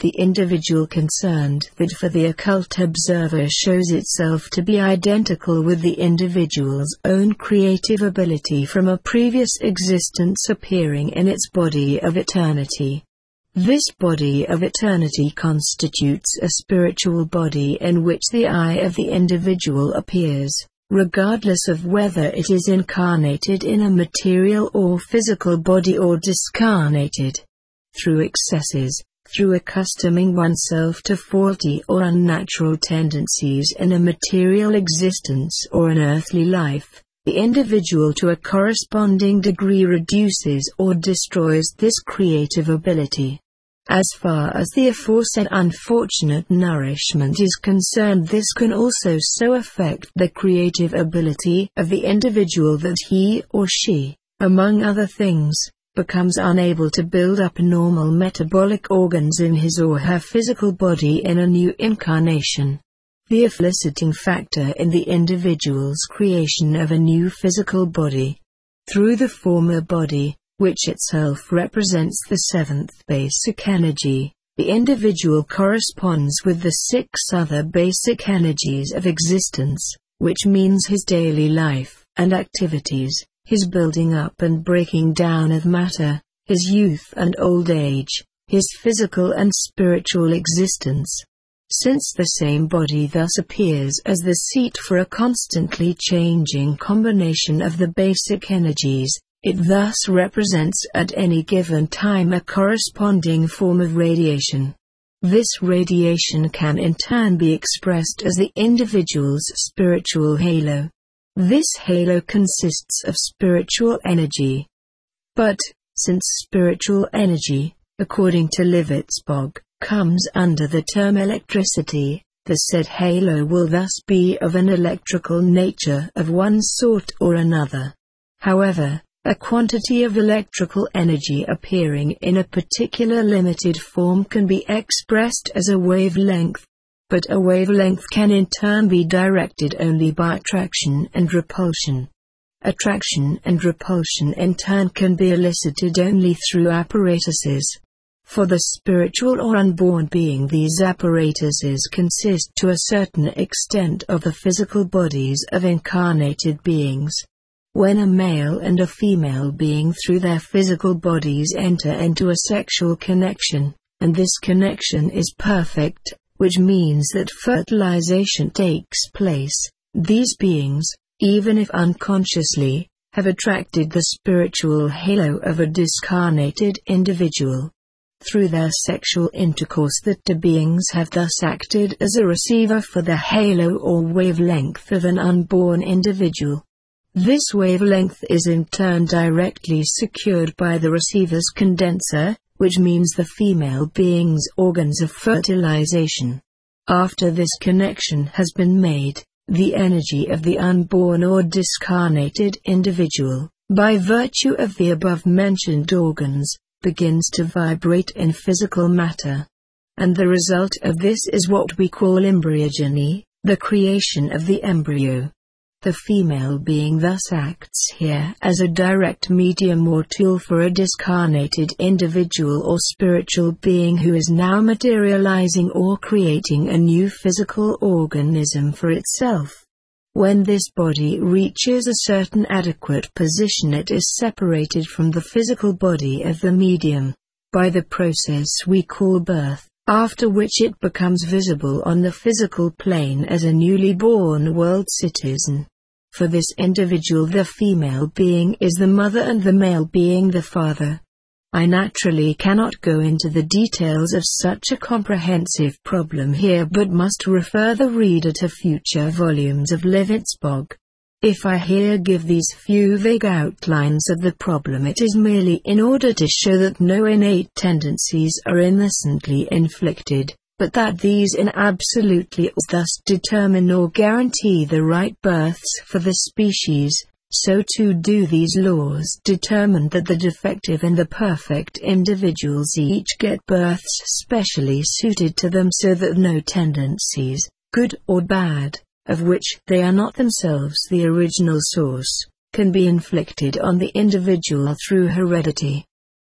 the individual concerned that for the occult observer shows itself to be identical with the individual's own creative ability from a previous existence appearing in its body of eternity. This body of eternity constitutes a spiritual body in which the I of the individual appears, regardless of whether it is incarnated in a material or physical body or discarnated. Through excesses, through accustoming oneself to faulty or unnatural tendencies in a material existence or an earthly life, the individual to a corresponding degree reduces or destroys this creative ability. As far as the aforesaid unfortunate nourishment is concerned, this can also so affect the creative ability of the individual that he or she, among other things, becomes unable to build up normal metabolic organs in his or her physical body in a new incarnation. The eliciting factor in the individual's creation of a new physical body. Through the former body, which itself represents the seventh basic energy, the individual corresponds with the 6 other basic energies of existence, which means his daily life and activities, his building up and breaking down of matter, his youth and old age, his physical and spiritual existence. Since the same body thus appears as the seat for a constantly changing combination of the basic energies, it thus represents at any given time a corresponding form of radiation. This radiation can in turn be expressed as the individual's spiritual halo. This halo consists of spiritual energy. But, since spiritual energy, according to Livetzbog, comes under the term electricity, the said halo will thus be of an electrical nature of one sort or another. However, a quantity of electrical energy appearing in a particular limited form can be expressed as a wavelength. But a wavelength can in turn be directed only by attraction and repulsion. Attraction and repulsion in turn can be elicited only through apparatuses. For the spiritual or unborn being, these apparatuses consist to a certain extent of the physical bodies of incarnated beings. When a male and a female being through their physical bodies enter into a sexual connection, and this connection is perfect, which means that fertilization takes place, these beings, even if unconsciously, have attracted the spiritual halo of a discarnated individual. Through their sexual intercourse, the two beings have thus acted as a receiver for the halo or wavelength of an unborn individual. This wavelength is in turn directly secured by the receiver's condenser, which means the female being's organs of fertilization. After this connection has been made, the energy of the unborn or discarnated individual, by virtue of the above-mentioned organs, begins to vibrate in physical matter. And the result of this is what we call embryogeny, the creation of the embryo. The female being thus acts here as a direct medium or tool for a discarnated individual or spiritual being who is now materializing or creating a new physical organism for itself. When this body reaches a certain adequate position, it is separated from the physical body of the medium by the process we call birth, after which it becomes visible on the physical plane as a newly born world citizen. For this individual, the female being is the mother and the male being the father. I naturally cannot go into the details of such a comprehensive problem here, but must refer the reader to future volumes of Livetzbog. If I here give these few vague outlines of the problem, it is merely in order to show that no innate tendencies are innocently inflicted, but that these absolutely thus determine or guarantee the right births for the species. So too do these laws determine that the defective and the perfect individuals each get births specially suited to them, so that no tendencies, good or bad, of which they are not themselves the original source, can be inflicted on the individual through heredity.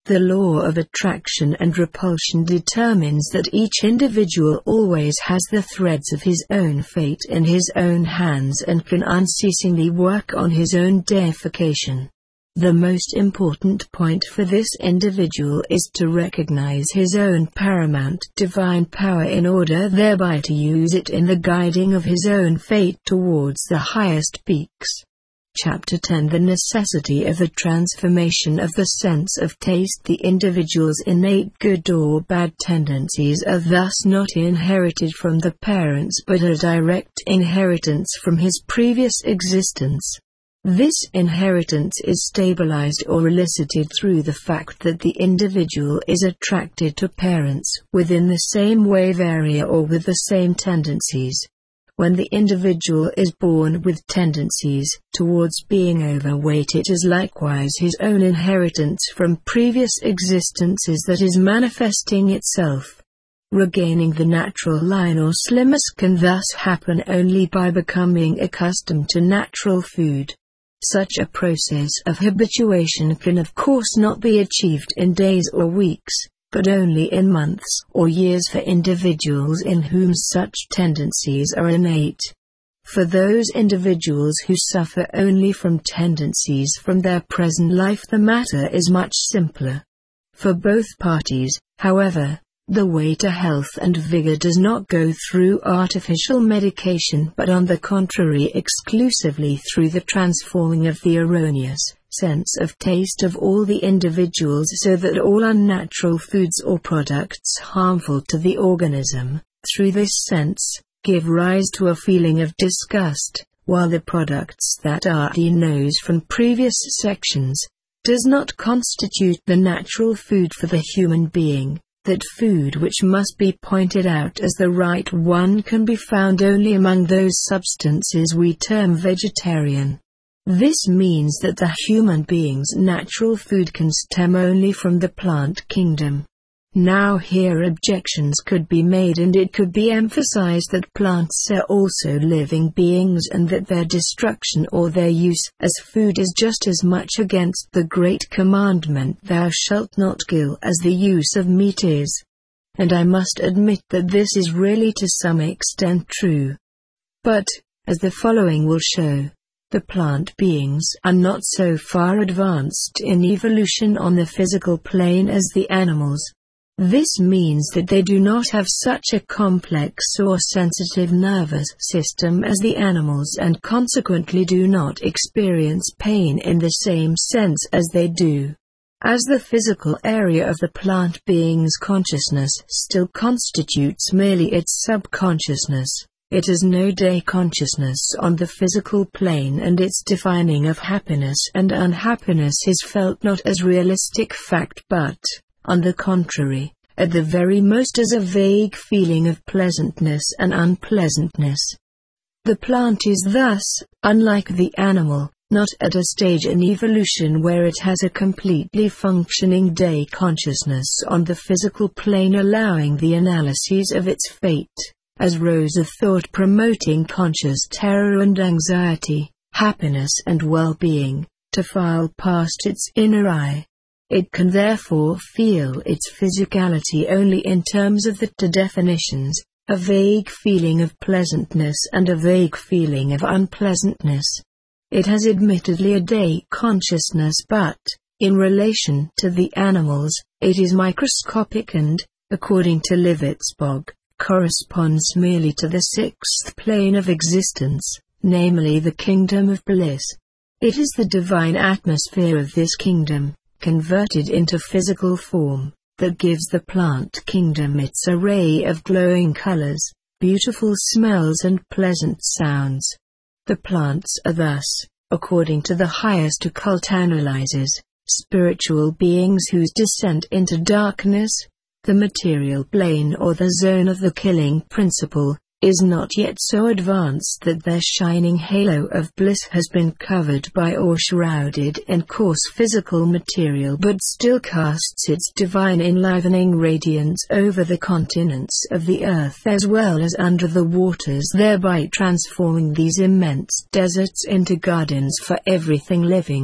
The law of attraction and repulsion determines that each individual always has the threads of his own fate in his own hands and can unceasingly work on his own deification. The most important point for this individual is to recognize his own paramount divine power in order thereby to use it in the guiding of his own fate towards the highest peaks. Chapter 10 The necessity of the transformation of the sense of taste. The individual's innate good or bad tendencies are thus not inherited from the parents but a direct inheritance from his previous existence. This inheritance is stabilized or elicited through the fact that the individual is attracted to parents within the same wave area or with the same tendencies. When the individual is born with tendencies towards being overweight, it is likewise his own inheritance from previous existences that is manifesting itself. Regaining the natural line or slimness can thus happen only by becoming accustomed to natural food. Such a process of habituation can of course not be achieved in days or weeks, but only in months or years for individuals in whom such tendencies are innate. For those individuals who suffer only from tendencies from their present life, the matter is much simpler. For both parties, however, the way to health and vigor does not go through artificial medication but on the contrary exclusively through the transforming of the erroneous sense of taste of all the individuals so that all unnatural foods or products harmful to the organism, through this sense, give rise to a feeling of disgust, while the products that are known from previous sections does not constitute the natural food for the human being. That food which must be pointed out as the right one can be found only among those substances we term vegetarian. This means that the human being's natural food can stem only from the plant kingdom. Now here objections could be made and it could be emphasized that plants are also living beings and that their destruction or their use as food is just as much against the great commandment "Thou shalt not kill" as the use of meat is. And I must admit that this is really to some extent true. But, as the following will show, the plant beings are not so far advanced in evolution on the physical plane as the animals. This means that they do not have such a complex or sensitive nervous system as the animals and consequently do not experience pain in the same sense as they do. As the physical area of the plant being's consciousness still constitutes merely its subconsciousness, it has no day consciousness on the physical plane and its defining of happiness and unhappiness is felt not as realistic fact but, on the contrary, at the very most as a vague feeling of pleasantness and unpleasantness. The plant is thus, unlike the animal, not at a stage in evolution where it has a completely functioning day consciousness on the physical plane allowing the analyses of its fate, as rows of thought promoting conscious terror and anxiety, happiness and well-being, to file past its inner eye. It can therefore feel its physicality only in terms of the two definitions, a vague feeling of pleasantness and a vague feeling of unpleasantness. It has admittedly a day consciousness but, in relation to the animals, it is microscopic and, according to Livitzbog, corresponds merely to the sixth plane of existence, namely the kingdom of bliss. It is the divine atmosphere of this kingdom, converted into physical form, that gives the plant kingdom its array of glowing colors, beautiful smells and pleasant sounds. The plants are thus, according to the highest occult analyzers, spiritual beings whose descent into darkness, the material plane or the zone of the killing principle, is not yet so advanced that their shining halo of bliss has been covered by or shrouded in coarse physical material but still casts its divine enlivening radiance over the continents of the earth as well as under the waters, thereby transforming these immense deserts into gardens for everything living.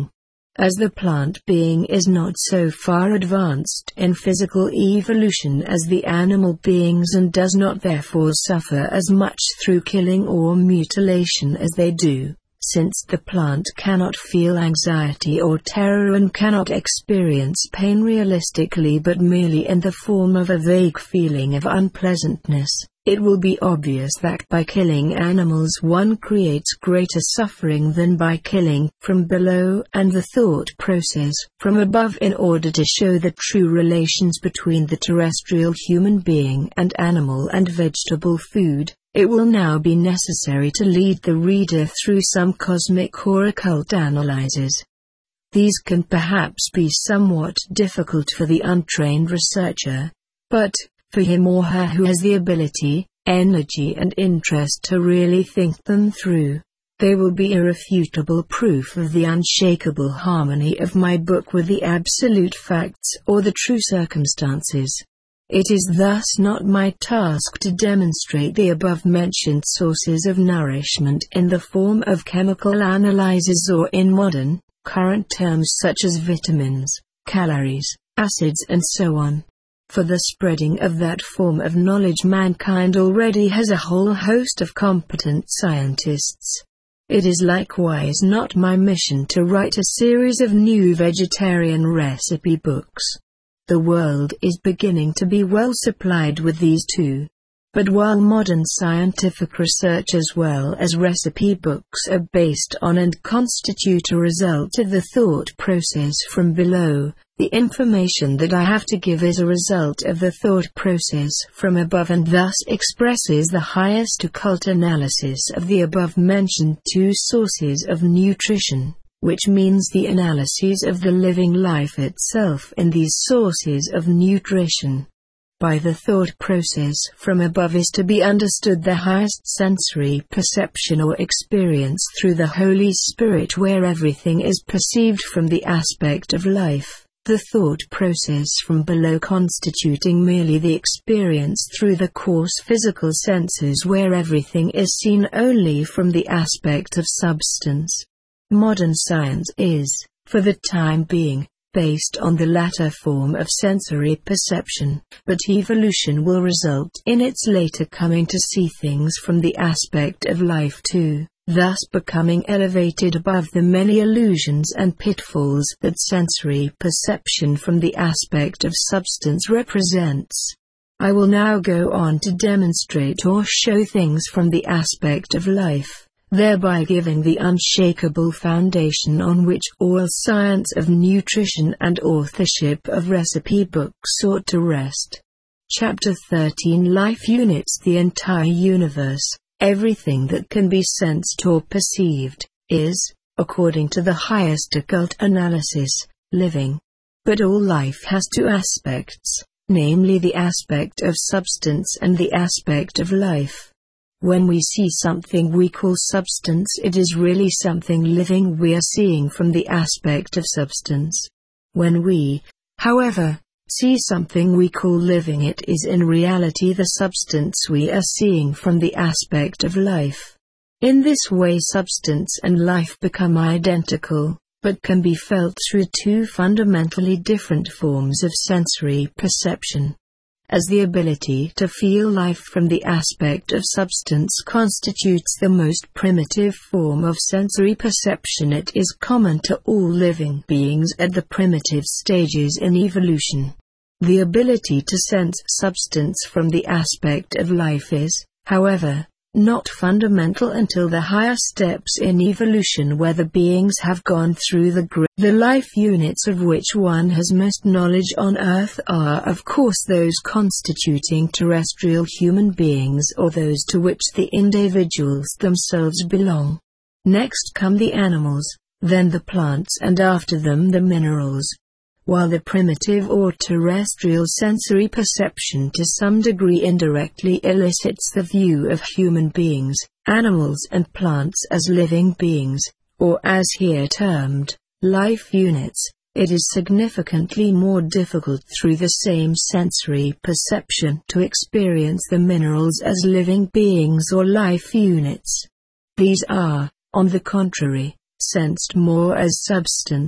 As the plant being is not so far advanced in physical evolution as the animal beings and does not therefore suffer as much through killing or mutilation as they do, since the plant cannot feel anxiety or terror and cannot experience pain realistically but merely in the form of a vague feeling of unpleasantness, it will be obvious that by killing animals one creates greater suffering than by killing from below and the thought process from above. In order to show the true relations between the terrestrial human being and animal and vegetable food, it will now be necessary to lead the reader through some cosmic or occult analyses. These can perhaps be somewhat difficult for the untrained researcher, but, for him or her who has the ability, energy and interest to really think them through, they will be irrefutable proof of the unshakable harmony of my book with the absolute facts or the true circumstances. It is thus not my task to demonstrate the above-mentioned sources of nourishment in the form of chemical analyses or in modern, current terms such as vitamins, calories, acids and so on. For the spreading of that form of knowledge mankind already has a whole host of competent scientists. It is likewise not my mission to write a series of new vegetarian recipe books. The world is beginning to be well supplied with these too. But while modern scientific research as well as recipe books are based on and constitute a result of the thought process from below, the information that I have to give is a result of the thought process from above and thus expresses the highest occult analysis of the above-mentioned two sources of nutrition, which means the analyses of the living life itself in these sources of nutrition. By the thought process from above is to be understood the highest sensory perception or experience through the Holy Spirit where everything is perceived from the aspect of life, the thought process from below constituting merely the experience through the coarse physical senses where everything is seen only from the aspect of substance. Modern science is, for the time being, based on the latter form of sensory perception, but evolution will result in its later coming to see things from the aspect of life too, thus becoming elevated above the many illusions and pitfalls that sensory perception from the aspect of substance represents. I will now go on to demonstrate or show things from the aspect of life, thereby giving the unshakable foundation on which all science of nutrition and authorship of recipe books ought to rest. Chapter 13 Life Units. The entire universe, everything that can be sensed or perceived, is, according to the highest occult analysis, living. But all life has two aspects, namely the aspect of substance and the aspect of life. When we see something we call substance, it is really something living we are seeing from the aspect of substance. When we, however, see something we call living, it is in reality the substance we are seeing from the aspect of life. In this way substance and life become identical, but can be felt through two fundamentally different forms of sensory perception. As the ability to feel life from the aspect of substance constitutes the most primitive form of sensory perception, it is common to all living beings at the primitive stages in evolution. The ability to sense substance from the aspect of life is, however, not fundamental until the higher steps in evolution where the beings have gone through the life units of which one has most knowledge on Earth are of course those constituting terrestrial human beings or those to which the individuals themselves belong. Next come the animals, then the plants and after them the minerals. While the primitive or terrestrial sensory perception to some degree indirectly elicits the view of human beings, animals and plants as living beings, or as here termed, life units, it is significantly more difficult through the same sensory perception to experience the minerals as living beings or life units. These are, on the contrary, sensed more as substance.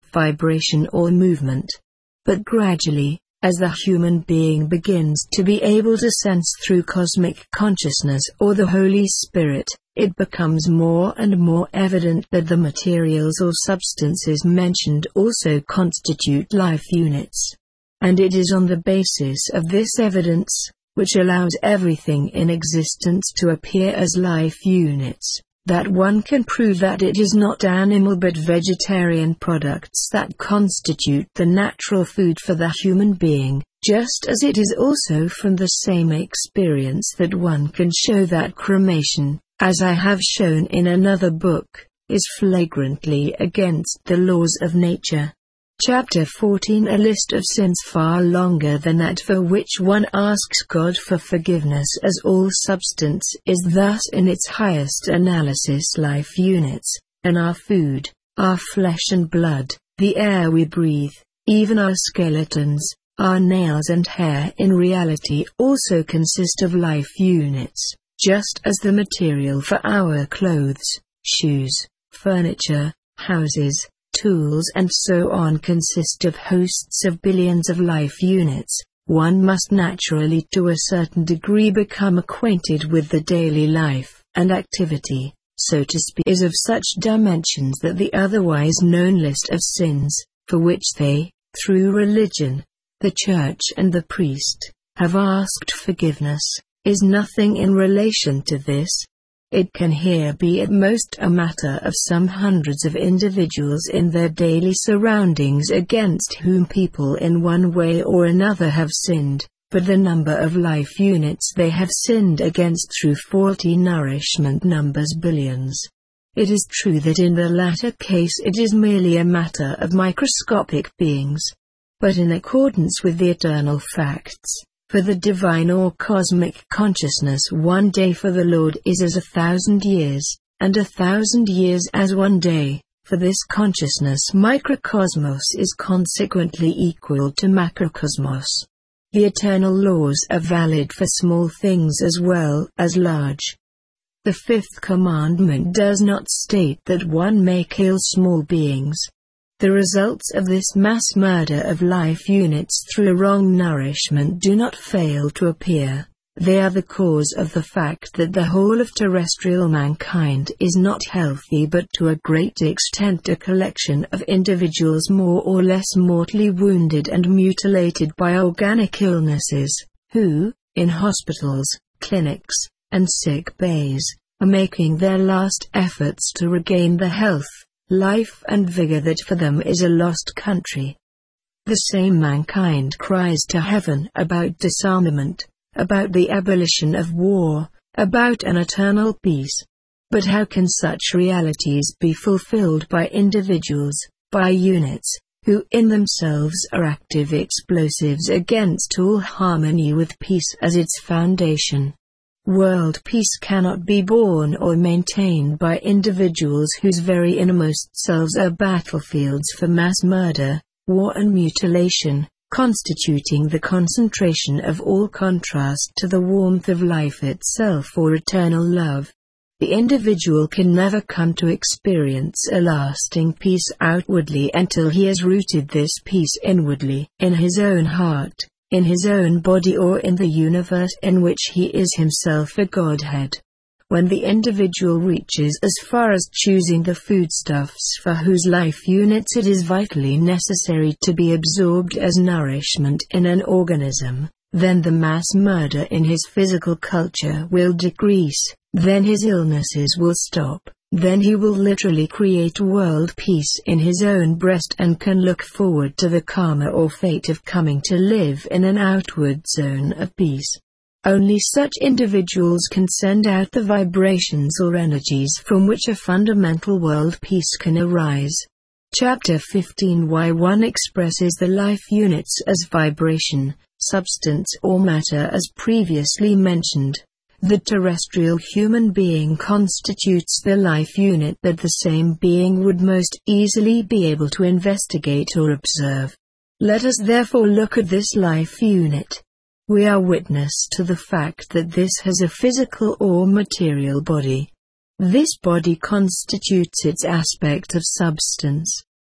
vibration or movement. But gradually, as the human being begins to be able to sense through cosmic consciousness or the Holy Spirit, it becomes more and more evident that the materials or substances mentioned also constitute life units. And it is on the basis of this evidence, which allows everything in existence to appear as life units, that one can prove that it is not animal but vegetarian products that constitute the natural food for the human being, just as it is also from the same experience that one can show that cremation, as I have shown in another book, is flagrantly against the laws of nature. Chapter 14. A list of sins far longer than that for which one asks God for forgiveness, as all substance is thus in its highest analysis life units, and our food, our flesh and blood, the air we breathe, even our skeletons, our nails and hair in reality also consist of life units, just as the material for our clothes, shoes, furniture, houses, tools and so on consist of hosts of billions of life units. One must naturally to a certain degree become acquainted with the daily life and activity, so to speak, is of such dimensions that the otherwise known list of sins, for which they, through religion, the church and the priest, have asked forgiveness, is nothing in relation to this. It can here be at most a matter of some hundreds of individuals in their daily surroundings against whom people in one way or another have sinned, but the number of life units they have sinned against through faulty nourishment numbers billions. It is true that in the latter case it is merely a matter of microscopic beings. But in accordance with the eternal facts, for the divine or cosmic consciousness, one day for the Lord is as 1,000 years, and 1,000 years as one day. For this consciousness microcosmos is consequently equal to macrocosmos. The eternal laws are valid for small things as well as large. The fifth commandment does not state that one may kill small beings. The results of this mass murder of life units through wrong nourishment do not fail to appear. They are the cause of the fact that the whole of terrestrial mankind is not healthy but to a great extent a collection of individuals more or less mortally wounded and mutilated by organic illnesses, who, in hospitals, clinics, and sick bays, are making their last efforts to regain the health, life and vigor that for them is a lost country. The same mankind cries to heaven about disarmament, about the abolition of war, about an eternal peace. But how can such realities be fulfilled by individuals, by units, who in themselves are active explosives against all harmony with peace as its foundation? World peace cannot be born or maintained by individuals whose very innermost selves are battlefields for mass murder, war and mutilation, constituting the concentration of all contrast to the warmth of life itself or eternal love. The individual can never come to experience a lasting peace outwardly until he has rooted this peace inwardly, in his own heart, in his own body or in the universe in which he is himself a Godhead. When the individual reaches as far as choosing the foodstuffs for whose life units it is vitally necessary to be absorbed as nourishment in an organism, then the mass murder in his physical culture will decrease, then his illnesses will stop. Then he will literally create world peace in his own breast and can look forward to the karma or fate of coming to live in an outward zone of peace. Only such individuals can send out the vibrations or energies from which a fundamental world peace can arise. Chapter 15. Why one expresses the life units as vibration, substance or matter as previously mentioned. The terrestrial human being constitutes the life unit that the same being would most easily be able to investigate or observe. Let us therefore look at this life unit. We are witness to the fact that this has a physical or material body. This body constitutes its aspect of substance.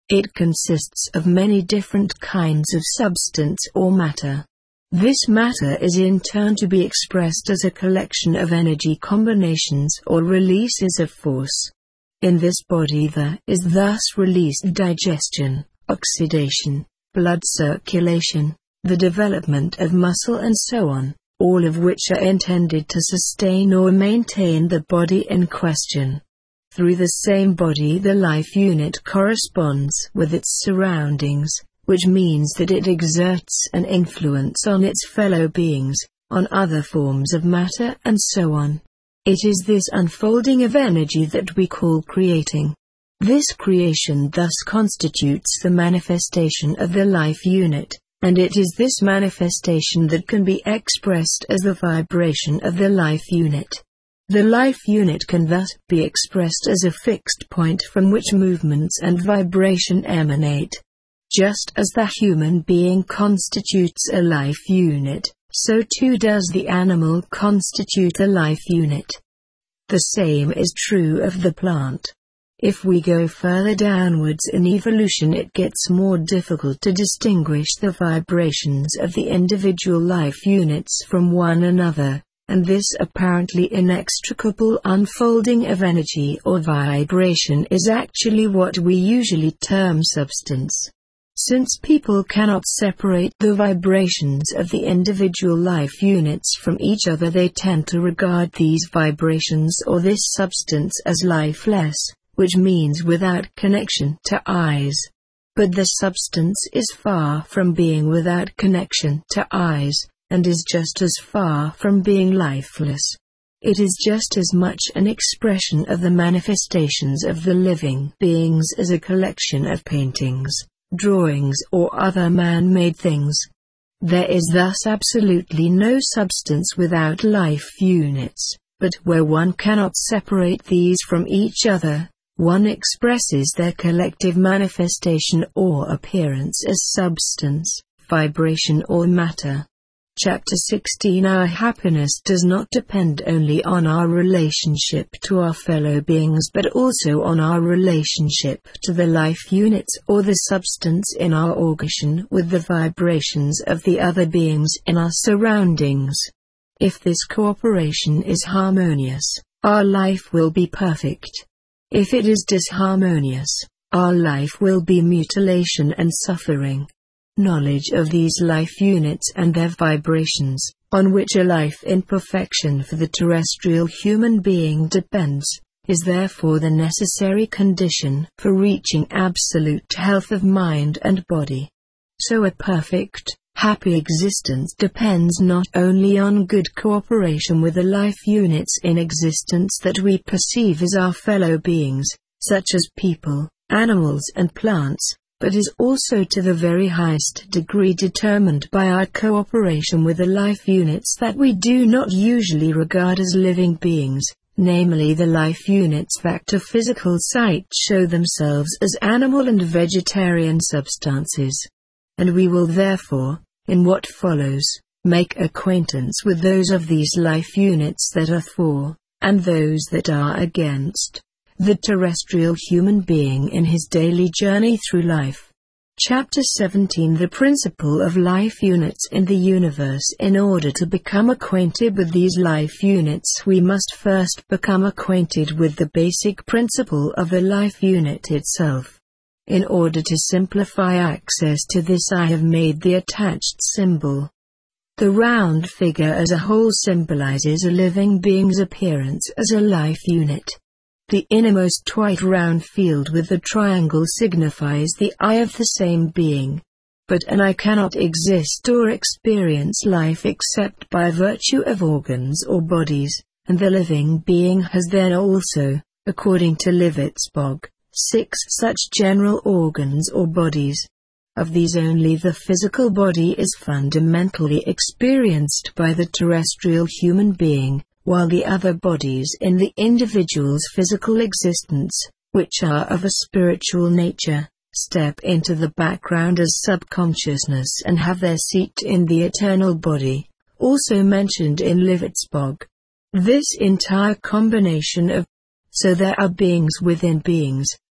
It consists of many different kinds of substance or matter. This matter is in turn to be expressed as a collection of energy combinations or releases of force. In this body there is thus released digestion, oxidation, blood circulation, the development of muscle and so on, all of which are intended to sustain or maintain the body in question. Through the same body the life unit corresponds with its surroundings, which means that it exerts an influence on its fellow beings, on other forms of matter and so on. It is this unfolding of energy that we call creating. This creation thus constitutes the manifestation of the life unit, and it is this manifestation that can be expressed as the vibration of the life unit. The life unit can thus be expressed as a fixed point from which movements and vibration emanate. Just as the human being constitutes a life unit, so too does the animal constitute a life unit. The same is true of the plant. If we go further downwards in evolution, it gets more difficult to distinguish the vibrations of the individual life units from one another, and this apparently inextricable unfolding of energy or vibration is actually what we usually term substance. Since people cannot separate the vibrations of the individual life units from each other, they tend to regard these vibrations or this substance as lifeless, which means without connection to eyes. But the substance is far from being without connection to eyes, and is just as far from being lifeless. It is just as much an expression of the manifestations of the living beings as a collection of paintings, drawings or other man-made things. There is thus absolutely no substance without life units, but where one cannot separate these from each other, one expresses their collective manifestation or appearance as substance, vibration or matter. Chapter 16. Our happiness does not depend only on our relationship to our fellow beings but also on our relationship to the life units or the substance in our organism with the vibrations of the other beings in our surroundings. If this cooperation is harmonious, our life will be perfect. If it is disharmonious, our life will be mutilation and suffering. Knowledge of these life units and their vibrations, on which a life in perfection for the terrestrial human being depends, is therefore the necessary condition for reaching absolute health of mind and body. So a perfect, happy existence depends not only on good cooperation with the life units in existence that we perceive as our fellow beings, such as people, animals and plants, but is also to the very highest degree determined by our cooperation with the life units that we do not usually regard as living beings, namely the life units that to physical sight show themselves as animal and vegetarian substances. And we will therefore, in what follows, make acquaintance with those of these life units that are for, and those that are against, the terrestrial human being in his daily journey through life. Chapter 17. The principle of life units in the universe. In order to become acquainted with these life units, we must first become acquainted with the basic principle of the life unit itself. In order to simplify access to this, I have made the attached symbol. The round figure as a whole symbolizes a living being's appearance as a life unit. The innermost white round field with the triangle signifies the eye of the same being. But an eye cannot exist or experience life except by virtue of organs or bodies, and the living being has then also, according to Livetzbog, 6 such general organs or bodies. Of these only the physical body is fundamentally experienced by the terrestrial human being, while the other bodies in the individual's physical existence, which are of a spiritual nature, step into the background as subconsciousness and have their seat in the eternal body, also mentioned in Livetzbog. This entire combination of so there are beings within beings,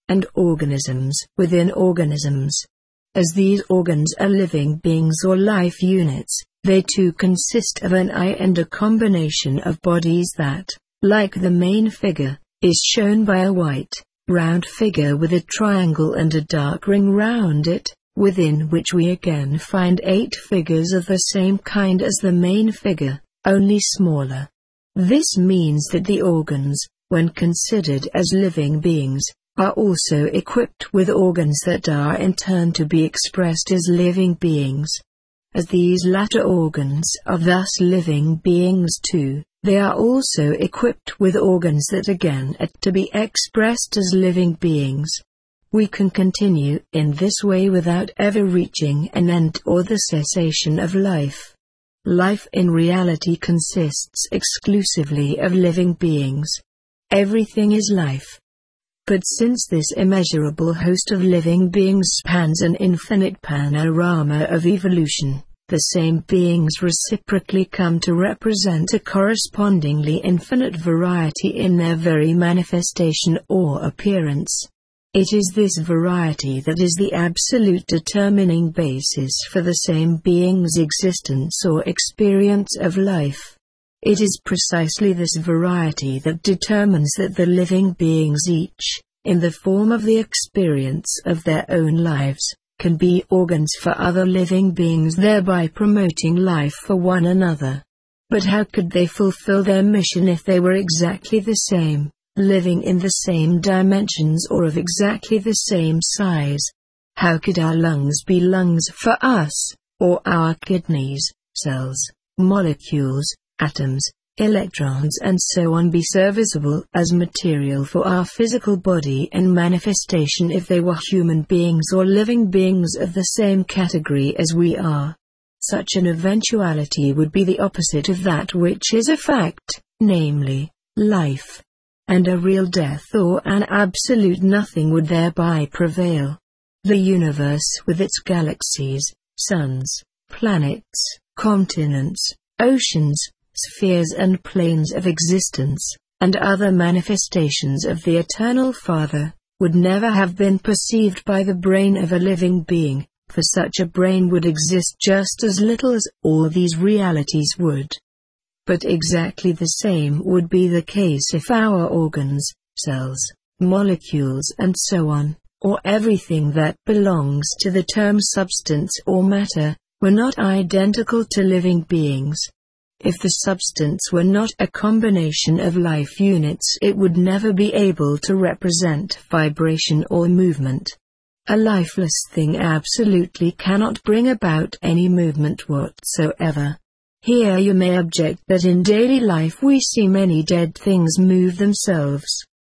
and organisms within organisms. As these organs are living beings or life units, they too consist of an eye and a combination of bodies that, like the main figure, is shown by a white, round figure with a triangle and a dark ring round it, within which we again find 8 figures of the same kind as the main figure, only smaller. This means that the organs, when considered as living beings, are also equipped with organs that are in turn to be expressed as living beings. As these latter organs are thus living beings too, they are also equipped with organs that again are to be expressed as living beings. We can continue in this way without ever reaching an end or the cessation of life. Life in reality consists exclusively of living beings. Everything is life. But since this immeasurable host of living beings spans an infinite panorama of evolution, the same beings reciprocally come to represent a correspondingly infinite variety in their very manifestation or appearance. It is this variety that is the absolute determining basis for the same being's existence or experience of life. It is precisely this variety that determines that the living beings each, in the form of the experience of their own lives, can be organs for other living beings, thereby promoting life for one another. But how could they fulfill their mission if they were exactly the same, living in the same dimensions or of exactly the same size? How could our lungs be lungs for us, or our kidneys, cells, molecules, atoms, electrons and so on be serviceable as material for our physical body and manifestation if they were human beings or living beings of the same category as we are? Such an eventuality would be the opposite of that which is a fact, namely, life. And a real death or an absolute nothing would thereby prevail. The universe with its galaxies, suns, planets, continents, oceans, spheres and planes of existence, and other manifestations of the Eternal Father, would never have been perceived by the brain of a living being, for such a brain would exist just as little as all these realities would. But exactly the same would be the case if our organs, cells, molecules and so on, or everything that belongs to the term substance or matter, were not identical to living beings. If the substance were not a combination of life units, it would never be able to represent vibration or movement. A lifeless thing absolutely cannot bring about any movement whatsoever. Here you may object that in daily life we see many dead things move themselves.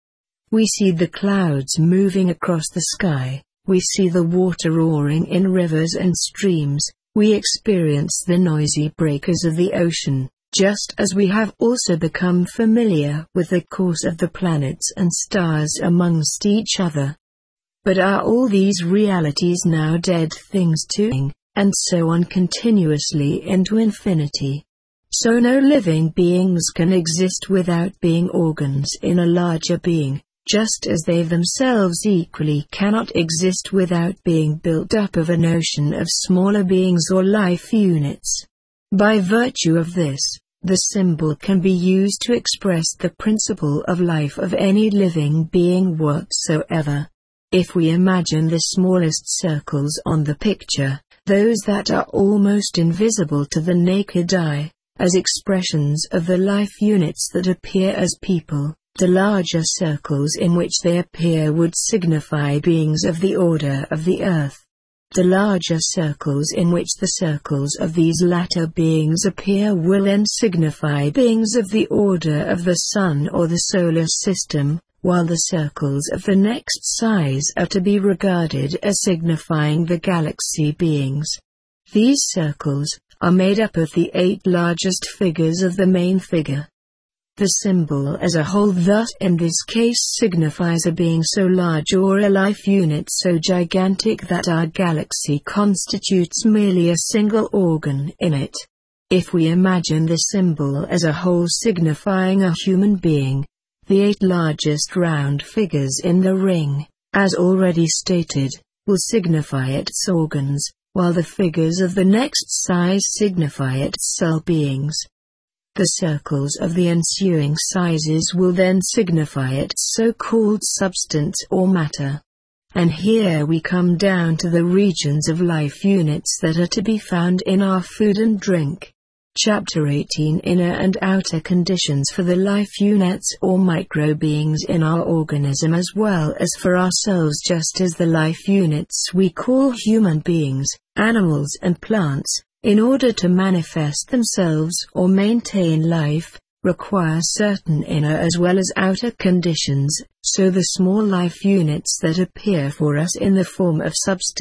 We see the clouds moving across the sky, we see the water roaring in rivers and streams, we experience the noisy breakers of the ocean, just as we have also become familiar with the course of the planets and stars amongst each other. But are all these realities now dead things too? And so on continuously into infinity. So no living beings can exist without being organs in a larger being, just as they themselves equally cannot exist without being built up of an ocean of smaller beings or life units. By virtue of this, the symbol can be used to express the principle of life of any living being whatsoever. If we imagine the smallest circles on the picture, those that are almost invisible to the naked eye, as expressions of the life units that appear as people, the larger circles in which they appear would signify beings of the order of the earth. The larger circles in which the circles of these latter beings appear will then signify beings of the order of the sun or the solar system, while the circles of the next size are to be regarded as signifying the galaxy beings. These circles are made up of the 8 largest figures of the main figure. The symbol as a whole thus in this case signifies a being so large or a life unit so gigantic that our galaxy constitutes merely a single organ in it. If we imagine the symbol as a whole signifying a human being, the 8 largest round figures in the ring, as already stated, will signify its organs, while the figures of the next size signify its cell beings. The circles of the ensuing sizes will then signify its so-called substance or matter. And here we come down to the regions of life units that are to be found in our food and drink. Chapter 18 Inner and outer conditions for the life units or micro-beings in our organism as well as for ourselves, just as the life units we call human beings, animals and plants, in order to manifest themselves or maintain life, require certain inner as well as outer conditions, so the small life units that appear for us in the form of substance